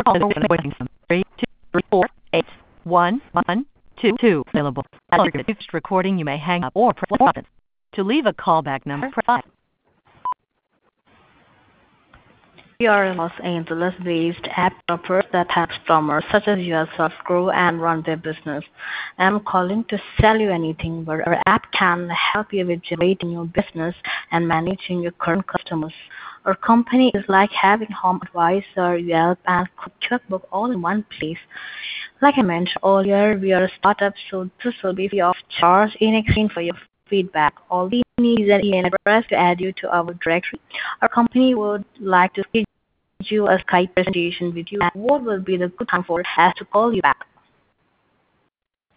call is waiting system. 323481122 available. At your recording, you may hang up or press 1. To leave a callback number, press 5. We are a Los Angeles-based app developer that helps plumbers such as yourself grow and run their business. I'm calling to sell you anything, where our app can help you with generating your business and managing your current customers. Our company is like having Home Advisor, Yelp, and QuickBook all in one place. Like I mentioned earlier, we are a startup, so this will be free of charge in exchange for your feedback. All we need is an email address to add you to our directory. Our company would like to schedule a Skype presentation with you. And what will be the good time for us to call you back?